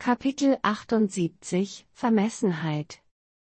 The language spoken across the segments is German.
Kapitel 78 Vermessenheit.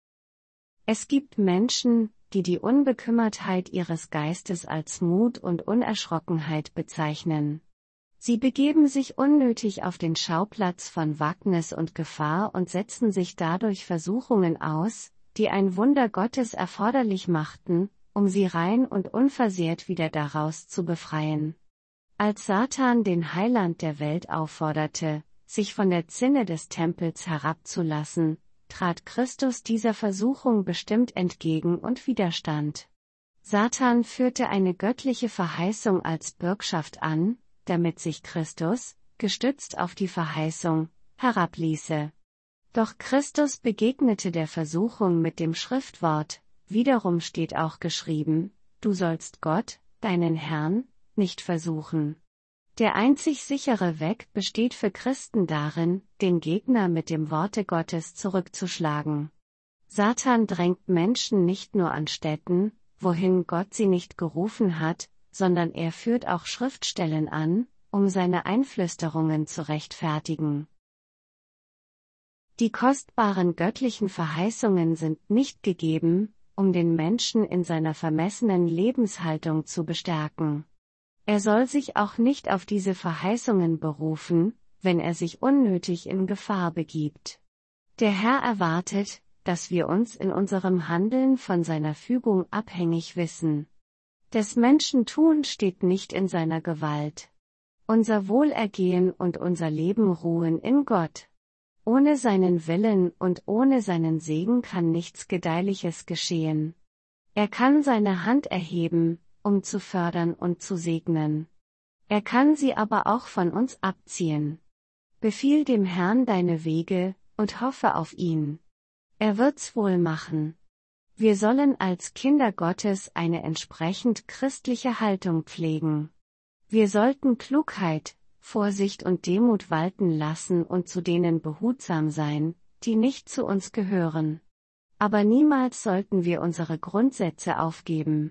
Es gibt Menschen, die die Unbekümmertheit ihres Geistes als Mut und Unerschrockenheit bezeichnen. Sie begeben sich unnötig auf den Schauplatz von Wagnis und Gefahr und setzen sich dadurch Versuchungen aus, die ein Wunder Gottes erforderlich machten, um sie rein und unversehrt wieder daraus zu befreien. Als Satan den Heiland der Welt aufforderte, sich von der Zinne des Tempels herabzulassen, trat Christus dieser Versuchung bestimmt entgegen und widerstand. Satan führte eine göttliche Verheißung als Bürgschaft an, damit sich Christus, gestützt auf die Verheißung, herabließe. Doch Christus begegnete der Versuchung mit dem Schriftwort, wiederum steht auch geschrieben, du sollst Gott, deinen Herrn, nicht versuchen. Der einzig sichere Weg besteht für Christen darin, den Gegner mit dem Worte Gottes zurückzuschlagen. Satan drängt Menschen nicht nur an Stätten, wohin Gott sie nicht gerufen hat, sondern er führt auch Schriftstellen an, um seine Einflüsterungen zu rechtfertigen. Die kostbaren göttlichen Verheißungen sind nicht gegeben, um den Menschen in seiner vermessenen Lebenshaltung zu bestärken. Er soll sich auch nicht auf diese Verheißungen berufen, wenn er sich unnötig in Gefahr begibt. Der Herr erwartet, dass wir uns in unserem Handeln von seiner Fügung abhängig wissen. Des Menschen Tun steht nicht in seiner Gewalt. Unser Wohlergehen und unser Leben ruhen in Gott. Ohne seinen Willen und ohne seinen Segen kann nichts Gedeihliches geschehen. Er kann seine Hand erheben, um zu fördern und zu segnen. Er kann sie aber auch von uns abziehen. Befiehl dem Herrn deine Wege, und hoffe auf ihn. Er wird's wohl machen. Wir sollen als Kinder Gottes eine entsprechend christliche Haltung pflegen. Wir sollten Klugheit, Vorsicht und Demut walten lassen und zu denen behutsam sein, die nicht zu uns gehören. Aber niemals sollten wir unsere Grundsätze aufgeben.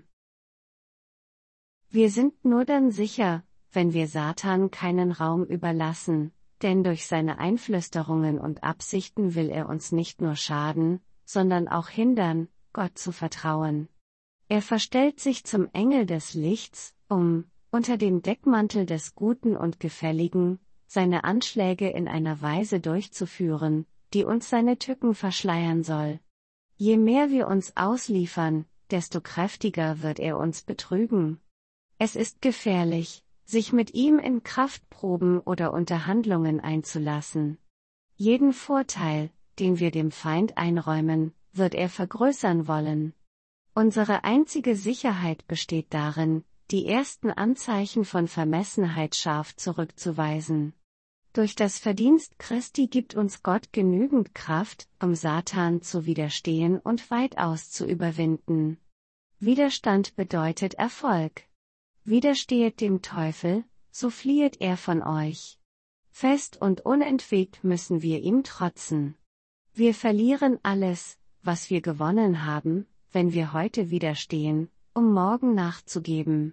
Wir sind nur dann sicher, wenn wir Satan keinen Raum überlassen, denn durch seine Einflüsterungen und Absichten will er uns nicht nur schaden, sondern auch hindern, Gott zu vertrauen. Er verstellt sich zum Engel des Lichts, um, unter dem Deckmantel des Guten und Gefälligen, seine Anschläge in einer Weise durchzuführen, die uns seine Tücken verschleiern soll. Je mehr wir uns ausliefern, desto kräftiger wird er uns betrügen. Es ist gefährlich, sich mit ihm in Kraftproben oder Unterhandlungen einzulassen. Jeden Vorteil, den wir dem Feind einräumen, wird er vergrößern wollen. Unsere einzige Sicherheit besteht darin, die ersten Anzeichen von Vermessenheit scharf zurückzuweisen. Durch das Verdienst Christi gibt uns Gott genügend Kraft, um Satan zu widerstehen und weitaus zu überwinden. Widerstand bedeutet Erfolg. Widerstehet dem Teufel, so fliehet er von euch. Fest und unentwegt müssen wir ihm trotzen. Wir verlieren alles, was wir gewonnen haben, wenn wir heute widerstehen, um morgen nachzugeben.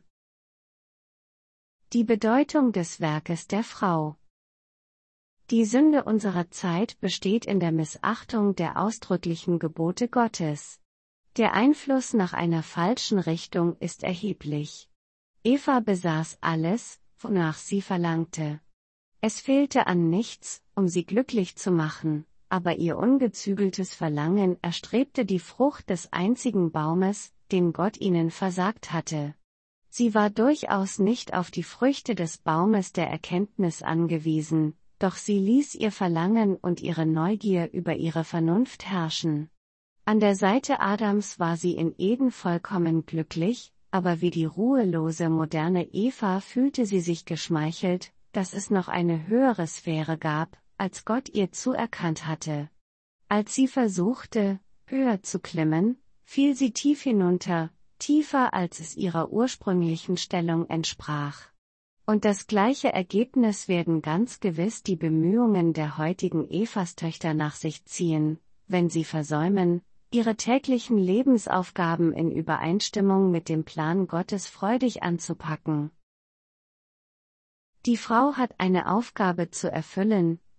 Die Bedeutung des Werkes der Frau. Die Sünde unserer Zeit besteht in der Missachtung der ausdrücklichen Gebote Gottes. Der Einfluss nach einer falschen Richtung ist erheblich. Eva besaß alles, wonach sie verlangte. Es fehlte an nichts, um sie glücklich zu machen, aber ihr ungezügeltes Verlangen erstrebte die Frucht des einzigen Baumes, den Gott ihnen versagt hatte. Sie war durchaus nicht auf die Früchte des Baumes der Erkenntnis angewiesen, doch sie ließ ihr Verlangen und ihre Neugier über ihre Vernunft herrschen. An der Seite Adams war sie in Eden vollkommen glücklich, aber wie die ruhelose moderne Eva fühlte sie sich geschmeichelt, dass es noch eine höhere Sphäre gab, als Gott ihr zuerkannt hatte. Als sie versuchte, höher zu klimmen, fiel sie tief hinunter, tiefer als es ihrer ursprünglichen Stellung entsprach. Und das gleiche Ergebnis werden ganz gewiss die Bemühungen der heutigen Evastöchter nach sich ziehen, wenn sie versäumen, ihre täglichen Lebensaufgaben in Übereinstimmung mit dem Plan Gottes freudig anzupacken. Die Frau hat eine Aufgabe zu erfüllen,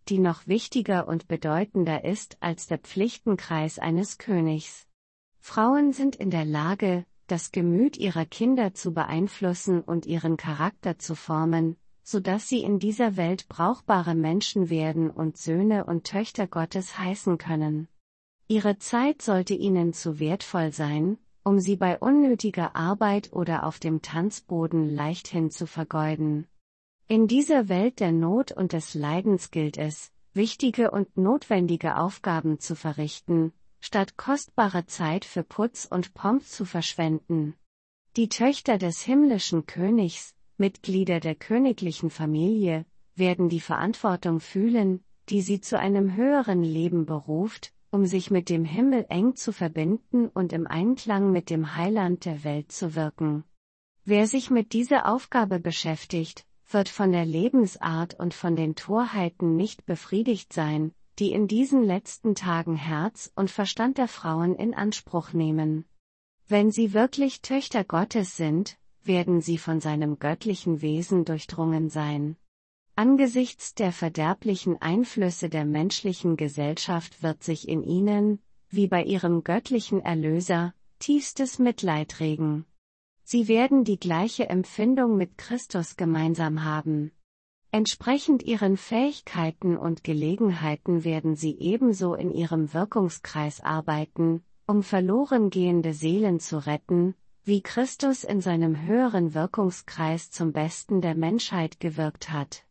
die noch wichtiger und bedeutender ist als der Pflichtenkreis eines Königs. Frauen sind in der Lage, das Gemüt ihrer Kinder zu beeinflussen und ihren Charakter zu formen, sodass sie in dieser Welt brauchbare Menschen werden und Söhne und Töchter Gottes heißen können. Ihre Zeit sollte ihnen zu wertvoll sein, um sie bei unnötiger Arbeit oder auf dem Tanzboden leichthin zu vergeuden. In dieser Welt der Not und des Leidens gilt es, wichtige und notwendige Aufgaben zu verrichten, statt kostbare Zeit für Putz und Pomp zu verschwenden. Die Töchter des himmlischen Königs, Mitglieder der königlichen Familie, werden die Verantwortung fühlen, die sie zu einem höheren Leben beruft, um sich mit dem Himmel eng zu verbinden und im Einklang mit dem Heiland der Welt zu wirken. Wer sich mit dieser Aufgabe beschäftigt, wird von der Lebensart und von den Torheiten nicht befriedigt sein, die in diesen letzten Tagen Herz und Verstand der Frauen in Anspruch nehmen. Wenn sie wirklich Töchter Gottes sind, werden sie von seinem göttlichen Wesen durchdrungen sein. Angesichts der verderblichen Einflüsse der menschlichen Gesellschaft wird sich in ihnen, wie bei ihrem göttlichen Erlöser, tiefstes Mitleid regen. Sie werden die gleiche Empfindung mit Christus gemeinsam haben. Entsprechend ihren Fähigkeiten und Gelegenheiten werden sie ebenso in ihrem Wirkungskreis arbeiten, um verloren gehende Seelen zu retten, wie Christus in seinem höheren Wirkungskreis zum Besten der Menschheit gewirkt hat.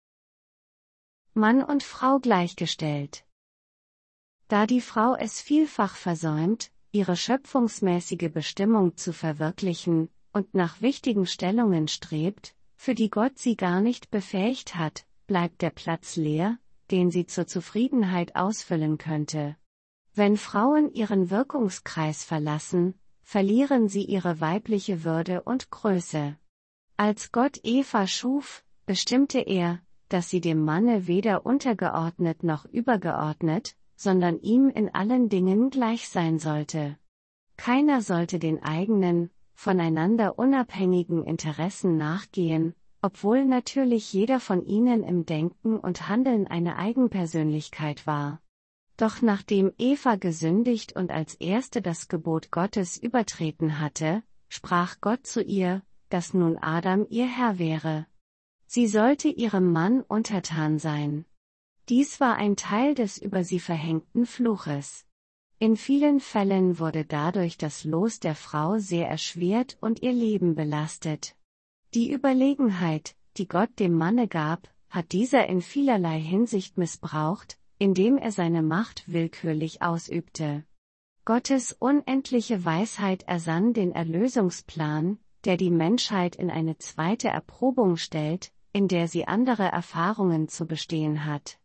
Mann und Frau gleichgestellt. Da die Frau es vielfach versäumt, ihre schöpfungsmäßige Bestimmung zu verwirklichen, und nach wichtigen Stellungen strebt, für die Gott sie gar nicht befähigt hat, bleibt der Platz leer, den sie zur Zufriedenheit ausfüllen könnte. Wenn Frauen ihren Wirkungskreis verlassen, verlieren sie ihre weibliche Würde und Größe. Als Gott Eva schuf, bestimmte er, dass sie dem Manne weder untergeordnet noch übergeordnet, sondern ihm in allen Dingen gleich sein sollte. Keiner sollte den eigenen, voneinander unabhängigen Interessen nachgehen, obwohl natürlich jeder von ihnen im Denken und Handeln eine Eigenpersönlichkeit war. Doch nachdem Eva gesündigt und als erste das Gebot Gottes übertreten hatte, sprach Gott zu ihr, dass nun Adam ihr Herr wäre. Sie sollte ihrem Mann untertan sein. Dies war ein Teil des über sie verhängten Fluches. In vielen Fällen wurde dadurch das Los der Frau sehr erschwert und ihr Leben belastet. Die Überlegenheit, die Gott dem Manne gab, hat dieser in vielerlei Hinsicht missbraucht, indem er seine Macht willkürlich ausübte. Gottes unendliche Weisheit ersann den Erlösungsplan, der die Menschheit in eine zweite Erprobung stellt, in der sie andere Erfahrungen zu bestehen hat.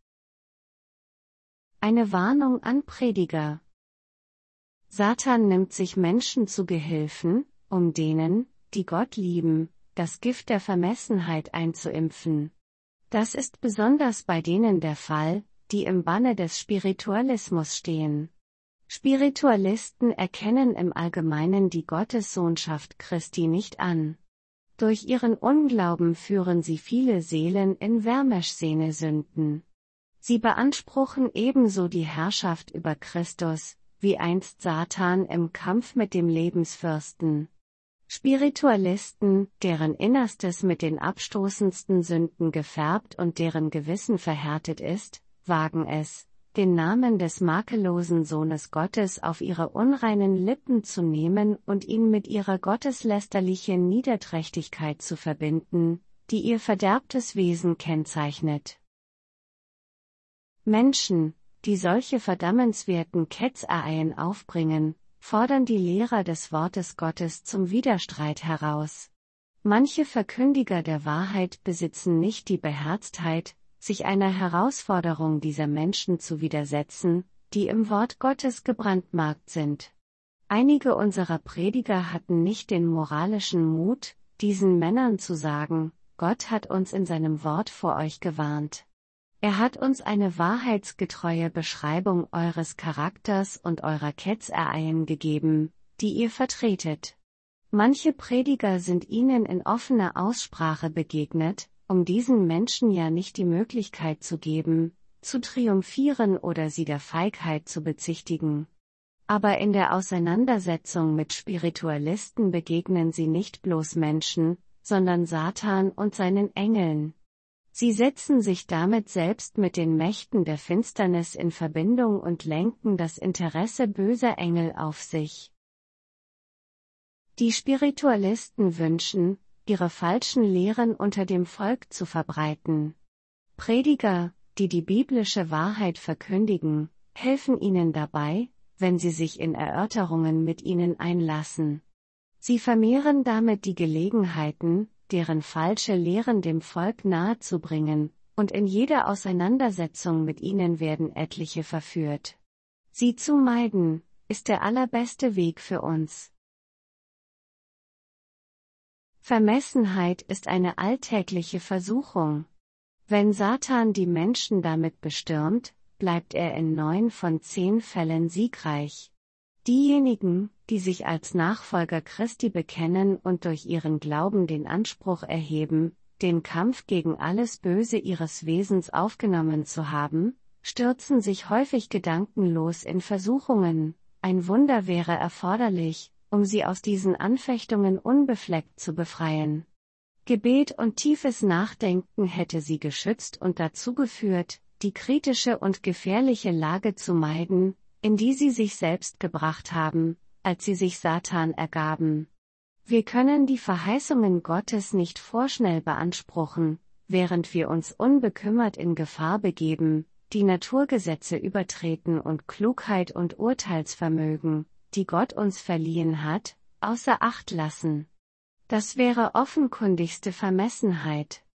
Eine Warnung an Prediger. Satan nimmt sich Menschen zu Gehilfen, um denen, die Gott lieben, das Gift der Vermessenheit einzuimpfen. Das ist besonders bei denen der Fall, die im Banne des Spiritualismus stehen. Spiritualisten erkennen im Allgemeinen die Gottessohnschaft Christi nicht an. Durch ihren Unglauben führen sie viele Seelen in Vermeschsene-Sünden. Sie beanspruchen ebenso die Herrschaft über Christus, wie einst Satan im Kampf mit dem Lebensfürsten. Spiritualisten, deren Innerstes mit den abstoßendsten Sünden gefärbt und deren Gewissen verhärtet ist, wagen es, den Namen des makellosen Sohnes Gottes auf ihre unreinen Lippen zu nehmen und ihn mit ihrer gotteslästerlichen Niederträchtigkeit zu verbinden, die ihr verderbtes Wesen kennzeichnet. Menschen, die solche verdammenswerten Ketzereien aufbringen, fordern die Lehrer des Wortes Gottes zum Widerstreit heraus. Manche Verkündiger der Wahrheit besitzen nicht die Beherztheit, sich einer Herausforderung dieser Menschen zu widersetzen, die im Wort Gottes gebrandmarkt sind. Einige unserer Prediger hatten nicht den moralischen Mut, diesen Männern zu sagen, Gott hat uns in seinem Wort vor euch gewarnt. Er hat uns eine wahrheitsgetreue Beschreibung eures Charakters und eurer Ketzereien gegeben, die ihr vertretet. Manche Prediger sind ihnen in offener Aussprache begegnet, um diesen Menschen ja nicht die Möglichkeit zu geben, zu triumphieren oder sie der Feigheit zu bezichtigen. Aber in der Auseinandersetzung mit Spiritualisten begegnen sie nicht bloß Menschen, sondern Satan und seinen Engeln. Sie setzen sich damit selbst mit den Mächten der Finsternis in Verbindung und lenken das Interesse böser Engel auf sich. Die Spiritualisten wünschen, ihre falschen Lehren unter dem Volk zu verbreiten. Prediger, die die biblische Wahrheit verkündigen, helfen ihnen dabei, wenn sie sich in Erörterungen mit ihnen einlassen. Sie vermehren damit die Gelegenheiten, deren falsche Lehren dem Volk nahezubringen, und in jeder Auseinandersetzung mit ihnen werden etliche verführt. Sie zu meiden, ist der allerbeste Weg für uns. Vermessenheit ist eine alltägliche Versuchung. Wenn Satan die Menschen damit bestürmt, bleibt er in 9 von 10 Fällen siegreich. Diejenigen, die sich als Nachfolger Christi bekennen und durch ihren Glauben den Anspruch erheben, den Kampf gegen alles Böse ihres Wesens aufgenommen zu haben, stürzen sich häufig gedankenlos in Versuchungen. Ein Wunder wäre erforderlich, um sie aus diesen Anfechtungen unbefleckt zu befreien. Gebet und tiefes Nachdenken hätte sie geschützt und dazu geführt, die kritische und gefährliche Lage zu meiden, in die sie sich selbst gebracht haben, als sie sich Satan ergaben. Wir können die Verheißungen Gottes nicht vorschnell beanspruchen, während wir uns unbekümmert in Gefahr begeben, die Naturgesetze übertreten und Klugheit und Urteilsvermögen, die Gott uns verliehen hat, außer Acht lassen. Das wäre offenkundigste Vermessenheit.